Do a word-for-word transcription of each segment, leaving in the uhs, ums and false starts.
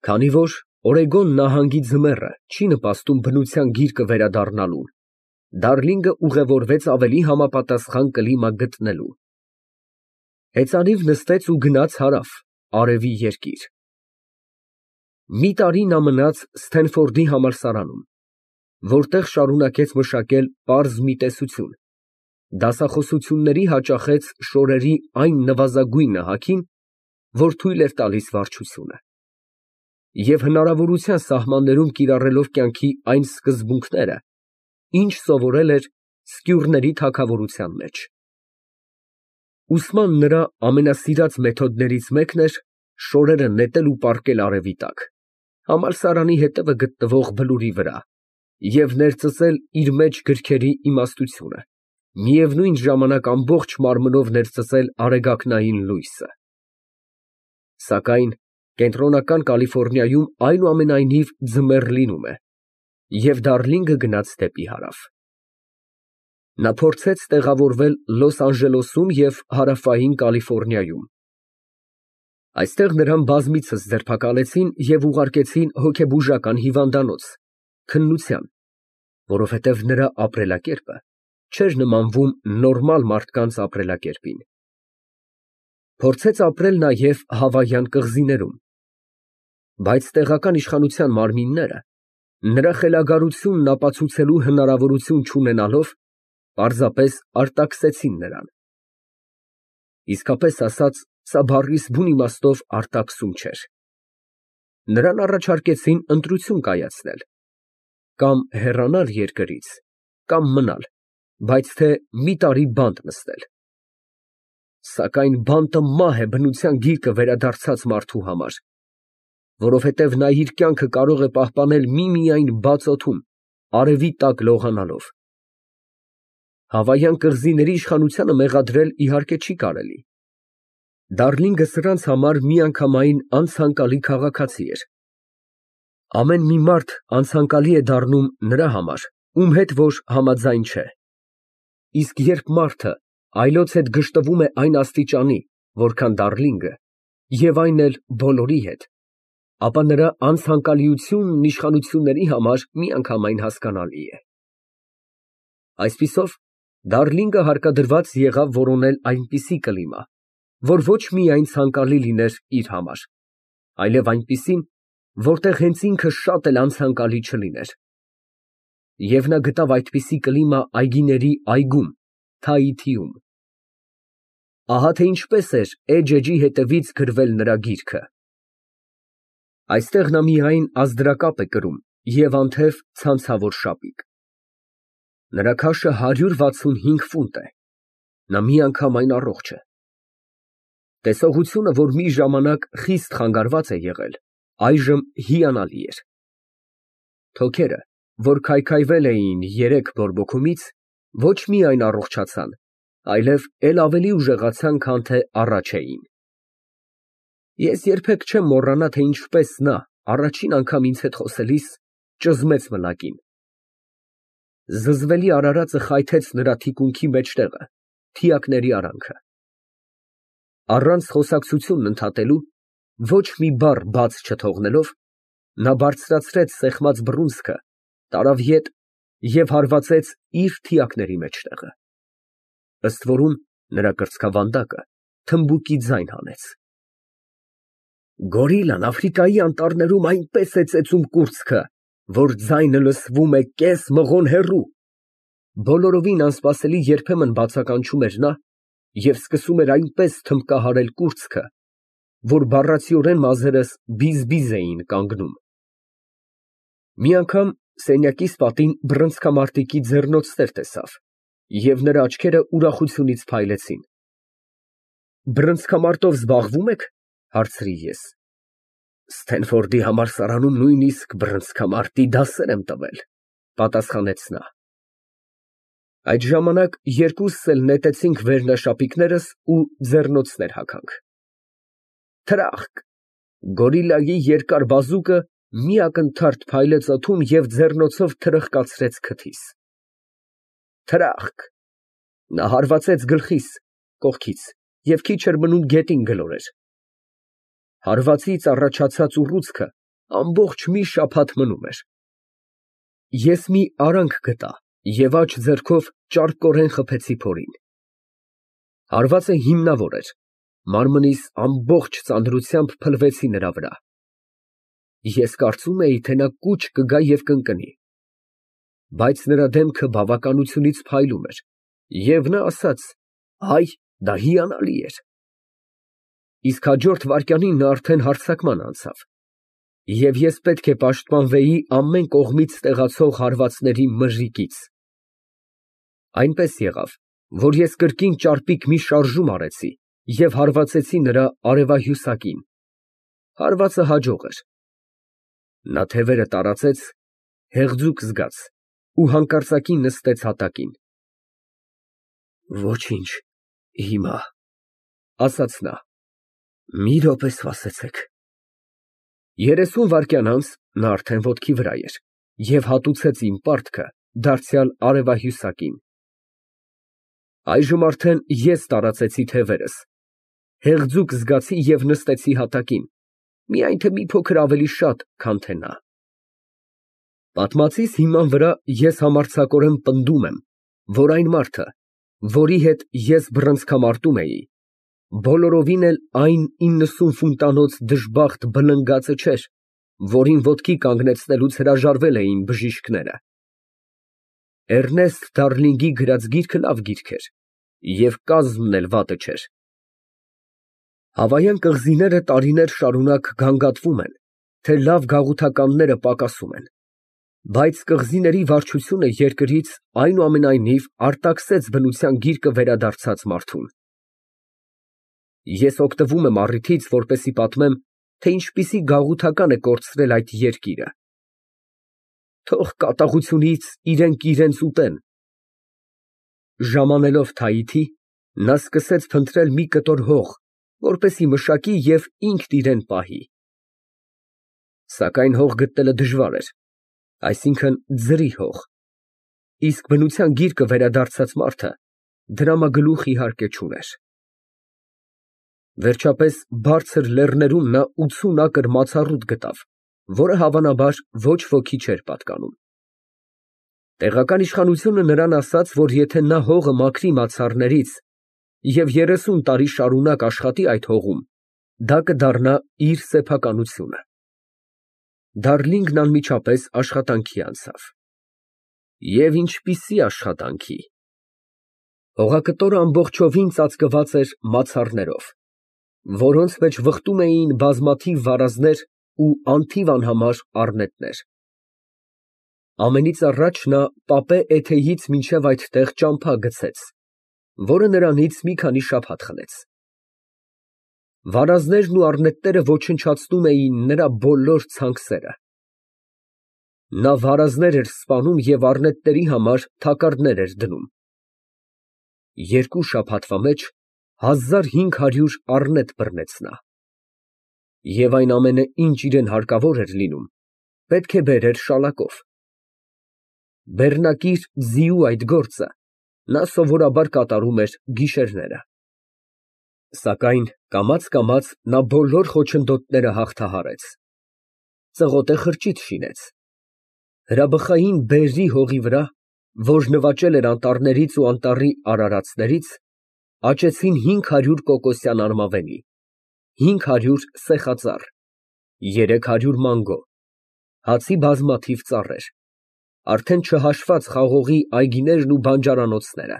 Քանի որ Օրեգոն նահանգի ձմեռը չի նպաստում բնության գիրկը վերադառնալուն, Դարլինգը ուղևորվեց ավելի համապատասխան կլիմա գտնելու։ Հեծանիվ նստեց ու գնաց հարավ, արևի երկիր։ Մի տարի նա մնաց Սթենֆորդի համալսարանում, որտեղ շարունակեց մշակել պարզ մի տեսություն, դասախոսությունների հաճախեց շորերի այն նվազագույն հագին, որ թույլ էր տալիս վարչությունը, և հնարավորության սահմաններում կիրառելով կյանքի այն սկզբունքները, ինչ սովորել էր Սկյուռների թագավորության մեջ։ Ուսման նրա ամենասիրած մեթոդներից մեկն էր շորերը նետել ու պառկել արևի տակ, համալսարանի հետևը գտնվող բլուրի վրա, և ներծծել իր մեջ գրքերի իմաստությունը, միևնույն ժամանակ ամբողջ մարմնով ներծծել արեգակնային լույսը։ Սակայն կենտրոնական Կալիֆոռնիայում այնուամենայնիվ ձմեռ լինում է, և Դարլինգը գնաց դեպի հարավ։ Նա փորձեց տեղավորվել Լոս Անջելեսում և հարավային Կալիֆոռնիայում։ Այստեղ նրան բազմիցս ձերբակալեցին և ուղարկեցին հոգեբուժական հիվանդանոց, քննության, որովհետև նրա ապրելակերպը չէր նմանվում նորմալ մարդկանց ապրելակերպին։ Փորձեց ապրել նաև Հավայյան կղզիներում, բայց տեղական իշխանության մարմինները, նրա խելագարությունն ապացուցելու հնարավորություն չունենալով, պարզապես արտաքսեցին նրան։ Իսկապես ասած, սա բառիս բուն իմաստով արտաքսում չէր։ Նրան առաջարկեցին ընտրություն կայացնել, կամ հեռանալ երկրից, կամ մնալ, բայց թե մի տարի բանտ նստել։ Սակայն բանտը մահ է բնության գիրկը վերադարձած մարդու համար, որովհետև նա իր կյանքը կարող է պահպանել միմիայն բաց օդում, արևի տակ լողանալով։ Հավայյան կղզիների իշխանությանը մեղադրել, իհարկե, չի կարելի։ Դարլինգը սրանց համար միանգամայն անցանկալի քաղաքացի էր։ Ամեն մի մարդ անցանկալի է դառնում նրա համար, ում հետ որ համաձայն չէ։ Իսկ երբ մարդը այլոց հետ գժտվում է այն աստիճանի, որքան Դարլինգը, և այն էլ բոլորի հետ, ապա նրա անցանկալիությունն իշխանությունների համար միանգամայն հասկանալի է։ Այսպիսով, Դարլինգը հարկադրված եղավ որոնել այնպիսի կլիմա, որ ոչ միայն ցանկալի լիներ իր համար, այլև այնպիսին, որտեղ հենց ինքը շատ էլ անցանկալի չլիներ։ Եվ նա գտավ այդպիսի կլիմա այգիների այգում, Թայիթիում։ Ահա թե ինչպես էր Էջ էջի հետևից գրվել նրա գիրքը։ Այստեղ նա միայն ազդրակապ է կրում և անթև ցանցավոր շապիկ։ Նրա քաշը հարյուր վաթսունհինգ ֆունտ է, նա միանգամայն առողջ է։ Տեսողությունը, որ մի ժամանակ խիստ խանգարված է եղել, այժմ հիանալի էր։ Թոքերը, որ քայքայվել էին երեք բորբոքումից, ոչ միայն առողջացան, այլև էլ ավելի ուժեղացան, քան թե առաջ էին։ Ես երբեք չեմ մոռանա, թե ինչպես նա, առաջին անգամ ինձ հետ խոսելիս, ճզմեց մլակին։ Զզվելի արարածը խայթեց նրա թիկունքի մեջտեղը, թիակների արանքը։ Առանց խոսակցությունն ընդհատելու, ոչ մի բառ բաց չթողնելով, նա բարձրացրեց սեղմած բռունցքը, տարավ ետ և հարվածեց իր թիակների մեջտեղը։ Ըստ որում, նրա կրծքավանդակը թմբուկի ձայն հանեց։ Գորիլան Աֆրիկայի անտառներում այնպես է ծեծում կուրծքը, որ ձայնը լսվում է կես մղոն հեռու։ Բոլորովին անսպասելի երբեմն բացականչում էր նա և սկսում էր այնպես թմբկահարել կուրծքը, որ բառացիորեն մազերս բիզ֊բիզ էին կանգնում։ Մի անգամ սենյակիս պատին բռնցքամարտիկի ձեռնոցներ տեսավ, և նրա աչքերը ուրախությունից փայլեցին։ Բռնցքամարտով զբաղվո՞ւմ եք, հարցրի ես։ Սթենֆորդի համալսարանում նույնիսկ բռնցքամարտի դասեր եմ տվել, պատասխանեց նա։ Այդ ժամանակ երկուսս էլ նետեցինք վերնաշապիկներս ու ձեռնոցներ հագանք։ Թրախկ, գորիլայի երկար բազուկը մի ակնթարթ փայլեց օդում և ձեռնոցով թրխկացրեց քթիս։ Թրախկ, նա հարվածեց գլխիս, կողքից և քիչ էր մնում գետին գլորեր։ Հարվածից առաջացած ուռուցքը ամբողջ մի շաբաթ մնում էր։ Ես մի արանք գտա և աջ ձեռքով ճարպկորեն խփեցի փորին։ Հարվածը հիմնավոր էր, մարմնիս ամբողջ ծանրությամբ փլվեցի նրա վրա։ Ես կարծում էի, թե նա կուչ կգա և կընկնի, բայց նրա դեմքը բավականությունից փայլում էր, և նա ասաց. «Այ, դա հիանալի էր»։ Իսկ հաջորդ վայրկյանին նա արդեն հարձակման անցավ, և ես պետք է պաշտպանվեի ամեն կողմից տեղացող հարվածների մրրիկից։ Այնպես եղավ, որ ես կրկին ճարպիկ մի շարժում արեցի և հարվածեցի նրա արևահյուսակին։ Հարվածը հաջող էր։ Նա թևերը տարածեց, հեղձուկ զգաց ու հանկարծակի նստեց հատակին։ «Ոչինչ, հիմա», ֊ ասաց նա, ֊ «մի րոպե սպասեցեք»։ Երեսուն վայրկյան անց նա արդեն ոտքի վրա էր և հատուցեց իմ պարտքը դարձյալ արևահյուսակին։ Այժմ արդեն ես տարածեցի թևերս, հեղձուկ զգացի և նստեցի հատակին, միայն թե մի փոքր ավելի շատ, քան թե նա։ Պատմածիս հիման վրա ես համարձակորեն պնդում եմ, որ այն մարդը, որի հետ ես բռնցքամարտում էի, բոլորովին էլ այն իննսուն ֆունտանոց դժբախտ բլնգածը չէր, որին ոտքի կանգնեցնելուց հրաժարվել էին բժիշկները։ Էռնեստ Դարլինգի գրած գիրքը լավ գիրք էր և կազմն էլ վատը չէր։ Հավայան կղզիները տարիներ շարունակ գանգատվում են, թե լավ գաղութականները պակասում են, բայց կղզիների վարչությունը երկրից այնուամենայնիվ արտաքսեց բնության գիրկը վերադարձած մարդուն։ Ես օգտվում եմ առիթից, որպեսզի պատմեմ, թե ինչպիսի գաղութական է կորցրել այդ երկիրը։ Թող կատաղությունից իրենք իրենց ուտեն։ Ժամանելով Թայիթի, նա սկսեց փնտրել մի կտոր հող, որպեսզի մշակի և ինքն իրան պահի։ Սակայն հող գտնելը դժվար էր, այսինքն՝ ձրի հող, իսկ բնության գիրկը վերադարձած մարդը դրամագլուխ իհարկե չուներ։ Վերջապես բարձր լեռներում նա ութսուն ակր մացառուտ գտավ, որը հավանաբար ոչ ոքի չէր պատկանում։ Տեղական իշխանությունը նրան ասաց, որ եթե նա հողը մաքրի մացառներից և երեսուն տարի շարունակ աշխատի այդ հողում, դա կդառնա իր սեփականությունը։ Դարլինգն անմիջապես աշխատանքի անցավ։ Եվ ինչպիսի աշխատանքի։ Հողակտորը ամբողջովին ծածկված էր մացառներով, որոնց մեջ վխտում էին բազմաթիվ վարազներ ու անթիվ անհամար առնետներ։ Ամենից առաջ նա պապե էթեյից մինչև այդտեղ ճամփա գցեց, որը նրանից մի քանի շաբաթ խլեց։ Վարազներն ու առնետները ոչնչացնում էին նրա բոլոր ցանքսերը։ Նա վարազներ էր սպանում և առնետների համար թակարդներ էր դնում։ Երկու շաբաթվա մեջ հազար հինգ հարյուր առնետ բռնեց նա։ Եվ այն ամենը, ինչ իրան հարկավոր էր լինում, պետք է բերեր շալակով։ Բեռնակիր ձիու այդ գործը նա սովորաբար կատարում էր գիշերները։ Սակայն կամաց֊կամաց նա բոլոր խոչընդոտները հաղթահարեց, ծղոտե խրճիթ շինեց։ Հրաբխային բերրի հողի վրա, որ նվաճել էր անտառներից ու անտառի արարածներից, աճեցին հինգ հարյուր կոկոսյան արմավենի, հինգ հարյուր սեխածառ, երեք հարյուր մանգո, հացի բազմաթիվ ծառեր, արդեն չհաշված խաղողի այգիներն ու բանջարանոցները։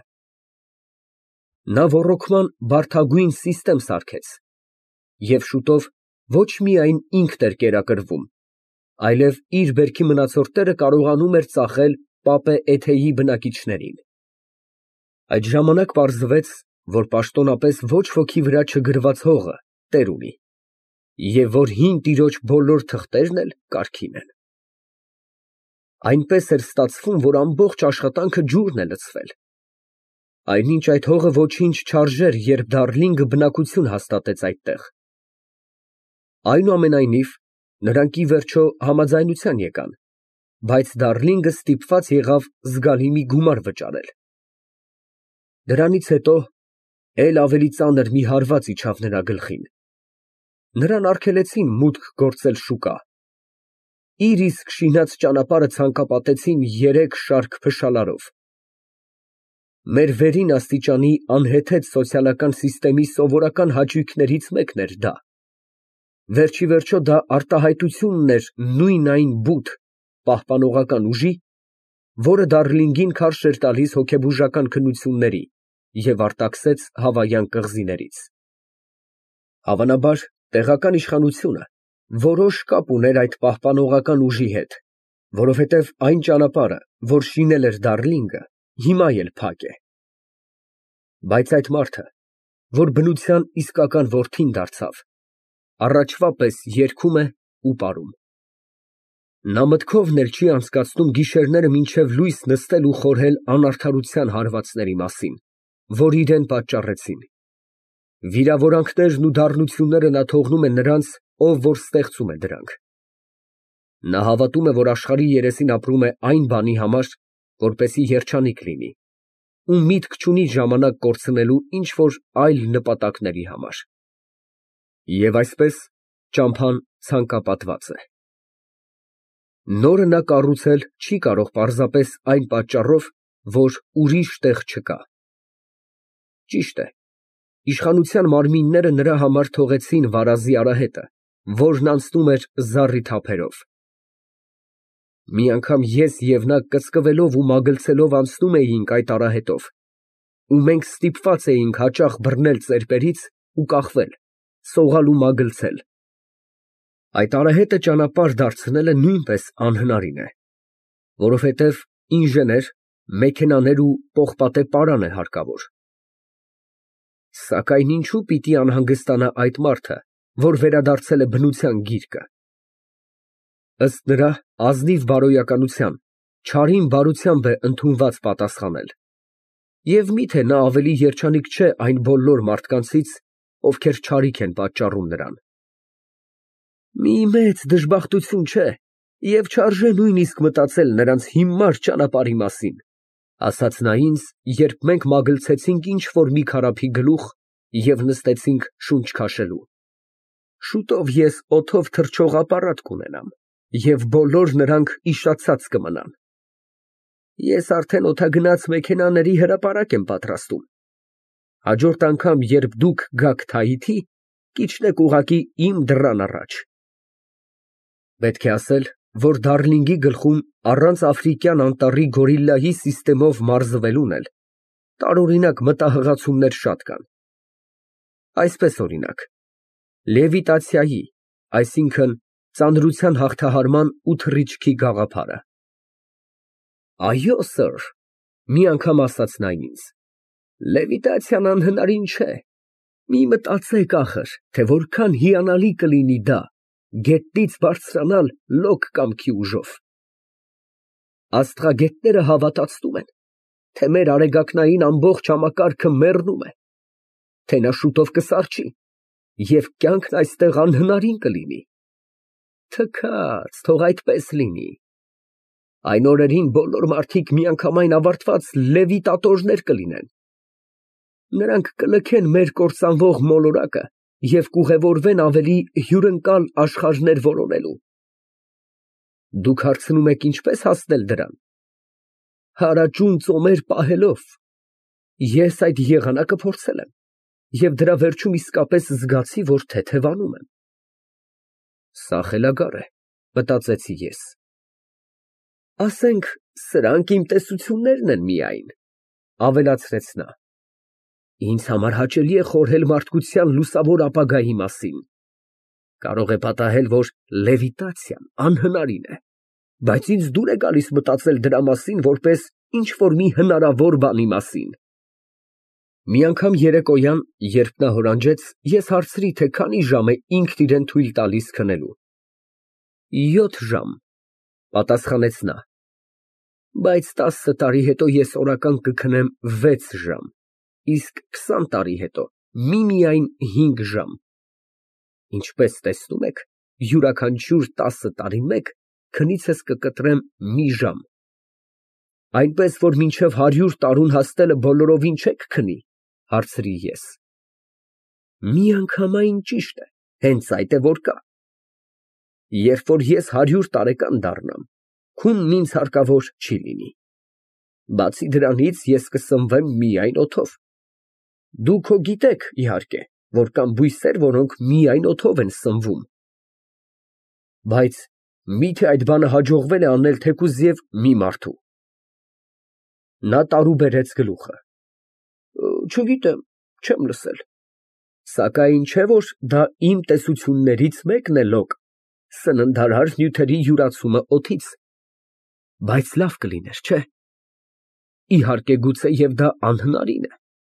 Նա ոռոգման բարդագույն սիստեմ սարքեց և շուտով ոչ միայն ինքն էր կերակրվում, այլև իր բերքի մնացորդները կարողանում էր ծախել պապե էթեյի բնակիչներին։ Այդ ժամանակ պարզվեց, որ պաշտոնապես ոչ ոքի վրա չգրված հողը տեր ունի, և որ հին տիրոջ բոլոր թղթերն էլ կարգին են։ Այնպես էր ստացվում, որ ամբողջ աշխատանքը ջուրն է լցվել։ Այնինչ այդ հողը ոչինչ չարժեր, երբ Դարլինգը բնակություն հաստատեց այդտեղ։ Այնուամենայնիվ, նրանք ի վերջո համաձայնության եկան, բայց Դարլինգը ստիպված եղավ զգալի մի գումար վճարել։ Դրանից հետո էլ ավելի ծանր մի հարված իջավ նրա գլխին. նրան արգելեցին մուտք գործել շուկա, իր իսկ շինած ճանապարհը ցանկապատեցին երեք շարք փշալարով։ Մեր վերին աստիճանի անհեթեթ սոցիալական սիստեմի սովորական հաճույքներից մեկն էր դա։ Վերջիվերջո դա արտահայտությունն էր նույն այն բութ, պահպանողական ուժի, որը Դարլինգին քարշ էր տալիս հոգեբուժական քննությունների և արտաքսեց հավայան կղզիներից։ Հավանաբար, տեղական իշխանությունը որոշ կապ ուներ այդ պահպանողական ուժի հետ, որովհետև այն ճանապարհը, որ շինել էր Դարլինգը, հիմա էլ փակ է։ Բայց այդ մարդը, որ բնության իսկական որդին դարձավ, առաջվա պես երգում է ու պարում։ Նա մտքովն էլ չի անցկացնում գիշերները մինչև լույս նստել ու խորհել անարդարության հարվածների մասին, որ իրան պատճառեցին։ Վիրավորանքներն ու դառնությունները նա թողնում է նրանց, ով որ ստեղծում է դրանք։ Նա հավատում է, որ աշխարհի երեսին ապրում է այն բանի համար, որպեսզի երջանիկ լինի, ու միտք չունի ժամանակ կորցնելու ինչ֊որ այլ նպատակների համար։ Եվ այսպես ճամփան ցանկապատված է։ Նորը նա կառուցել չի կարող պարզապես այն պատճառով, որ ուրիշ տեղ չկա։ Ճիշտ է, իշխանության մարմինները նրա համար թողեցին վարազի արահետը, որն անցնում էր զառի թափերով։ Մի անգամ ես և նա կծկվելով ու մագլցելով անցնում էինք այդ արահետով, ու մենք ստիպված էինք հաճախ բռնել ծերպերից ու կախվել, սողալ ու մագլցել։ Այդ արահետը ճանապարհ դարձնելը նույնպես անհնարին է, որովհետև ինժեներ, մեքենաներ ու պողպատե պարան է հարկավոր։ Սակայն ինչո՞ւ պիտի անհանգստանա այդ մարդը, որ վերադարձել է բնության գիրկը։ Ըստ նրա ազնիվ բարոյականության, չարին բարությամբ է ընդունված պատասխանել։ Եվ միթե նա ավելի երջանիկ չէ այն բոլոր մարդկանցից, ովքեր չարիք են պատճառում նրան։ Մի մեծ դժբախտություն չէ, և չարժե նույնիսկ մտածել նրանց հիմար ճանապարհի մասին, ասաց նա ինձ, երբ մենք մագլցեցինք ինչ֊որ մի քարափի գլուխ և նստեցինք շունչ քաշելու։ Շուտով ես օդով թռչող ապարատ կունենամ, և բոլոր նրանք իշացած կմնան։ Ես արդեն օդագնաց մեքենաների հրապարակ եմ պատրաստում։ Հաջորդ անգամ, երբ դուք գաք Թայիթի, կիջնեք ուղղակի իմ դռան առաջ։ Պետք է ասել, որ Դարլինգի գլխում առանց Աֆրիկյան անտառի գորիլլայի սիստեմով մարզվելուն էլ տարօրինակ մտահղացումներ շատ կան։ Այսպես օրինակ, լևիտացիայի, այսինքն ծանրության հաղթահարման ու թռիչքի գաղափարը։ Այո, սըր, մի անգամ ասաց նա ինձ, լևիտացիան անհնարին չէ։ Մի մտածեք ախր, թե որքան հիանալի կլինի դա, գետնից բարձրանալ լոկ կամքի ուժով։ Աստղագետները հավատացնում են, թե մեր արեգակնային ամբողջ համակարգը մեռնում է, թե նա շուտով կսառչի, և կյանքն այստեղ անհնարին կլինի։ Թքած, թող այդպես լինի։ Այն օրերին բոլոր մարդիկ միանգամայն ավարտված լևիտատորներ կլինեն։ Նրանք կլքեն մեր կործանվող մոլորակը և կուղևորվեն ավելի հյուրընկալ աշխարհներ որոնելու։ Դուք հարցնում եք ինչպե՞ս հասնել դրան։ Հարաճուն ծոմեր պահելով։ Ես այդ եղանակը փորձել եմ, և դրա վերջում իսկապես զգացի, որ թեթևանում եմ։ Սա խելագար է, մտածեցի ես։ Ասենք, սրանք իմ տեսություններն են միայն, ավելացրեց նա։ Ինձ համար հաճելի է խորհել մարդկության լուսավոր ապագայի մասին։ Կարող է պատահել, որ լևիտացիան անհնարին է, բայց ինձ դուր է գալիս մտածել դրա մասին որպես ինչ֊որ մի հնարավոր բանի մասին։ Մի անգամ երեկոյան, երբ նա հորանջեց, ես հարցրի, թե քանի ժամ է ինքն իրան թույլ տալիս քնելու։ Յոթ ժամ, պատասխանեց նա, բայց տասը տարի հետո ես օրական կքնեմ վեց ժամ, իսկ քսան տարի հետո միմիայն հինգ ժամ։ Ինչպես տեսնում եք, յուրաքանչյուր տասը տարի մեկ քնիցս կկտրեմ մի ժամ։ Այնպես որ մինչև հարյուր տարուն հասնելը բոլորովին չեք քնի, հարցրի ես։ Միանգամայն ճիշտ է, հենց այդ է որ կա։ երբ որ ես հարյուր տարեկան դառնամ, քունն ինձ հարկավոր չի լինի։ Բացի դրանից ես կսնվեմ միայն օդով։ Դուք հո գիտեք, իհարկե, որ կան բույսեր, որոնք միայն օդով են սնվում։ Բայց մի՞թե այդ բանը հաջողվել է անել թեկուզ և մի մարդու։ Նա տարուբերեց գլուխը։ Չգիտեմ, չեմ լսել։ Սակայն չէ՞ որ դա իմ տեսություններից մեկն է լոկ, սննդարար նյութերի յուրացումը օդից։ Բայց լավ կլիներ, չէ՞։ Իհարկե, գուցեև դա անհնարին է։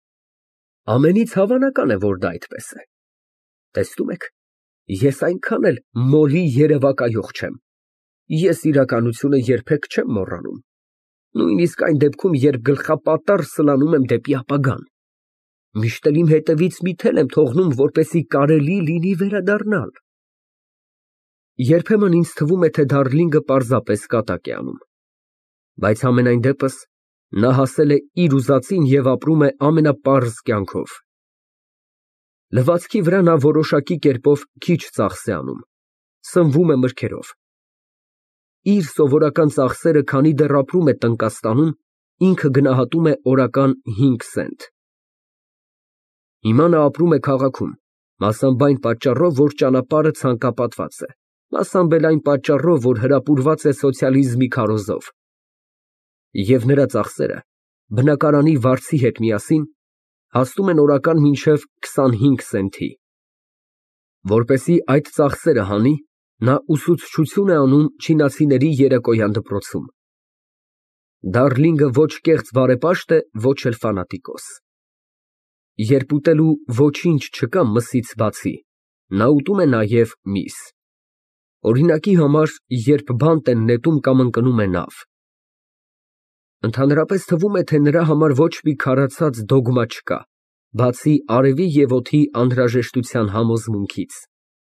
Ամենից հավանական է, որ դա այդպես է։ Տեսնում եք, ես այնքան էլ մոլի երևակայող չեմ։ Ես իրականությունը երբեք չեմ մոռանում, նույնիսկ այն դեպքում, երբ գլխապատառ սլանում եմ դեպի ապագան։ Միշտ էլ իմ հետևից մի թել եմ թողնում, որպեսզի կարելի լինի վերադառնալ։ Երբեմն ինձ թվում է, թե Դարլինգը պարզապես կատակ է անում։ Բայց համենայն դեպս նա հասել է իր ուզածին և ապրում է ամենապարզ կյանքով։ Լվացքի վրա նա որոշակի կերպով քիչ ծախս է անում, սնվում է մրգերով։ Իր սովորական ծախսերը, քանի դեռ ապրում է Տնկաստանում, ինքը գնահատում է օրական հինգ սենտ։ Հիմա նա ապրում է քաղաքում, մասամբ այն պատճառով, որ ճանապարհը ցանկապատված է, մասամբ էլ այն պատճառով, որ հրապուրված է սոցիալիզմի քարոզով։ Եվ նրա ծախսերը, բնակարանի վարձի հետ միասին, հասնում են օրական մինչև քսանհինգ սենթի։ Որպեսզի այդ ծախսերը հանի, նա ուսուցչություն է անում չինացիների երեկոյան դպրոցում։ Դարլինգը ոչ կեղծ բարեպաշտ է, ոչ էլ ֆանատիկոս։ Երբ ուտելու ոչինչ չկա մսից բացի, նա ուտում է նաև միս։ Օրինակի համար, երբ բանտ են նետում կամ ընկնում է նավ։ Ընդհանրապես թվում է, թե նրա համար ոչ մի քարացած դոգմա չկա, բացի արևի և օդի անհրաժեշտության համոզմունքից։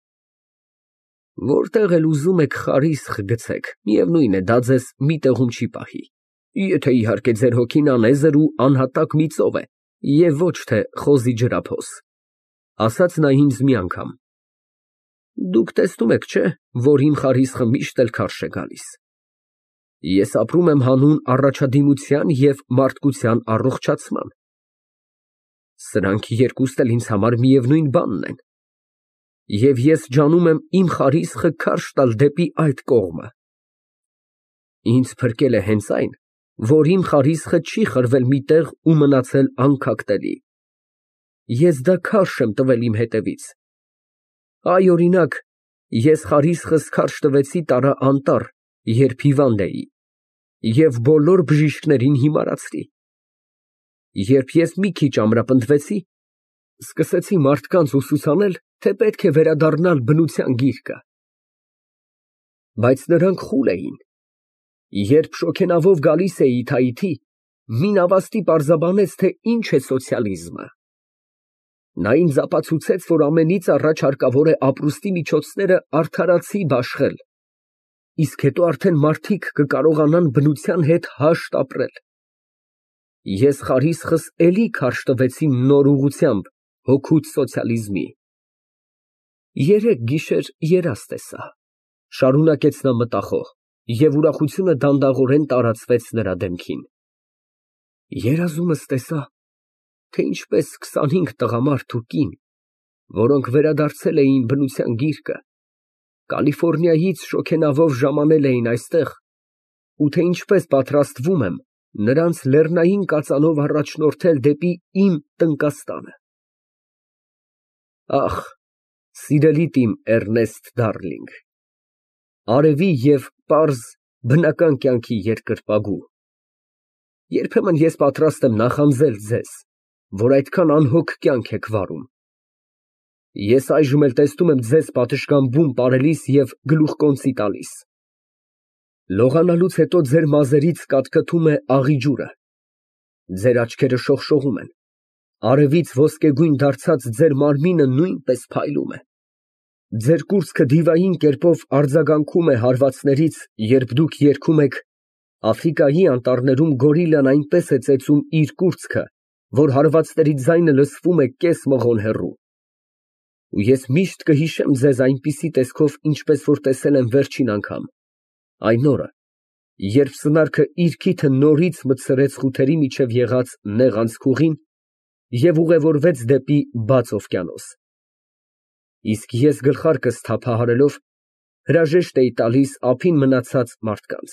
Որտեղ էլ ուզում եք խարիսխ գցեք, միևնույն է, դա ձեզ մի տեղում չի պահի, եթե իհարկե ձեր հոգին անեզր ու անհատակ մի ծով է, և ոչ թե խոզի ջրափոս, ֊ ասաց նա ինձ մի անգամ։ Դուք տեսնում եք, չէ՞, որ իմ խարիսխը միշտ էլ քարշ է գալիս։ Ես ապրում եմ հանուն առաջադիմության և մարդկության առողջացման։ Սրանք երկուսն էլ ինձ համար միևնույն բանն են։ Եվ ես ջանում եմ իմ խարիսխը քարշ տալ դեպի այդ կողմը։ Ինձ փրկել է հենց այն, որ իմ խարիսխը չի խրվել մի տեղ ու մնացել անքակտելի։ Ես դա քարշ եմ տվել իմ հետևից։ Այ, օրինակ, ես խարիսխս քարշ տվեցի տարա անտառ, երբ հիվանդ էի, և բոլոր բժիշկներին հիմարացրի։ Երբ ես մի քիչ ամրապնդվեցի, սկսեցի մարդկանց ուսուցանել, թե պետք է վերադառնալ բնության գիրկը։ Բայց նրանք խուլ էին։ Երբ շոգենավով գալիս էի Թայիթի, մի նավաստի պարզաբանեց, թե ինչ է սոցիալիզմը։ Նա ինձ ապացուցեց, որ ամենից առաջ հարկավոր է ապրուստի միջոցները արդարացի բաշխել, իսկ հետո արդեն մարդիկ կկարողանան բնության հետ հաշտ ապրել։ Ես խարիսխս էլի քարշ տվեցի նոր ուղղությամբ, հօգուտ սոցիալիզմի։ Երեկ գիշեր երազ տեսա, ֊ շարունակեց նա մտախոհ, և ուրախությունը դանդաղորեն տարածվեց նրա դեմքին։ Երազումս տեսա, թե ինչպես քսանհինգ տղամարդ ու կին, որոնք վերադարձել էին բնության գիրկը, Կալիֆոռնիայից շոգենավով ժամանել էին այստեղ, ու թե ինչպես պատրաստվում եմ նրանց լեռնային կածանով առաջնորդել դեպի իմ Տնկաստանը։ Ախ, սիրելիդ իմ Էռնեստ Դարլինգ, արևի և պարզ բնական կյանքի երկրպագու, երբեմն ես պատրաստ եմ նախանձել ձեզ, որ այդքան անհոգ կյանք եք վարում։ Ես այժմ էլ տեսնում եմ ձեզ պատշգամբում պարելիս և գլուխկոնծի տալիս։ Լողանալուց հետո ձեր մազերից կաթկթում է աղի ջուրը, ձեր աչքերը շողշողում են, արևից ոսկեգույն դարձած ձեր մարմինը նույնպես փայլում է։ Ձեր կուրծքը դիվային կերպով արձագանքում է հարվածներից, երբ դուք երգում եք Աֆրիկայի անտառներում գորիլան այնպես է ծեծում իր կուրծքը, որ հարվածների ձայնը լսվում է կես մղոն հեռու։ Ու ես միշտ կհիշեմ ձեզ այնպիսի տեսքով, ինչպես որ տեսել եմ վերջին անգամ, այն օրը, երբ սնարքը իր քիթը նորից մտցրեց խութերի միջև եղած նեղ անցքուղին և ուղևորվեց դեպի բաց օվկիանոս, իսկ ես գլխարկս թափահարելով հրաժեշտ էի տալիս ափին մնացած մարդկանց։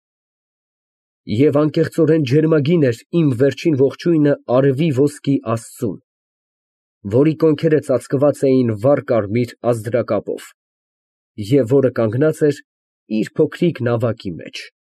Եվ անկեղծորեն ջերմագին էր իմ վերջին ողջույնը արևի ոսկի աստծուն, որի կոնքերը ծածկված էին վառ կարմիր ազդրակապով և որը կանգնած էր իր փոքրիկ նավակի մեջ։